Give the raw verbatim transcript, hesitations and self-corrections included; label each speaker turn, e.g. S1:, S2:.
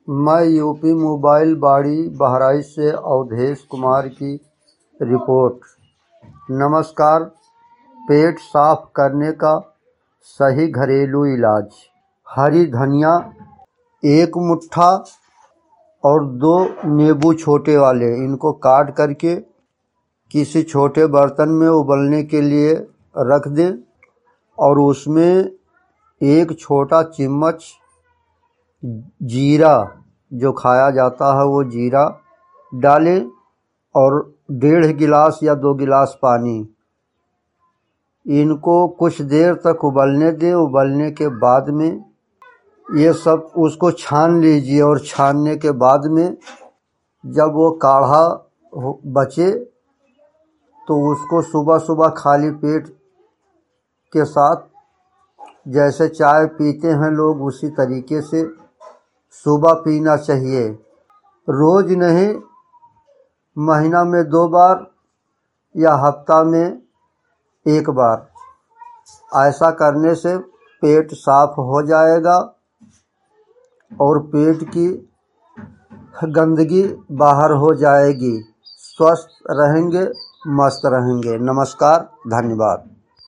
S1: मैं UP mobile बाड़ी बहराइच से अवधेश कुमार की रिपोर्ट। नमस्कार। पेट साफ करने का सही घरेलू इलाज। हरी धनिया एक मुट्ठा और दो नींबू छोटे वाले, इनको काट करके किसी छोटे बर्तन में उबलने के लिए रख दें और उसमें एक छोटा चम्मच जीरा, जो खाया जाता है वो जीरा डालें और डेढ़ गिलास या दो गिलास पानी। इनको कुछ देर तक उबलने दें। उबलने के बाद में ये सब उसको छान लीजिए और छानने के बाद में जब वो काढ़ा बचे तो उसको सुबह सुबह खाली पेट के साथ, जैसे चाय पीते हैं लोग उसी तरीके से सुबह पीना चाहिए। रोज नहीं, महीना में दो बार या हफ्ता में एक बार। ऐसा करने से पेट साफ हो जाएगा और पेट की गंदगी बाहर हो जाएगी। स्वस्थ रहेंगे, मस्त रहेंगे। नमस्कार, धन्यवाद।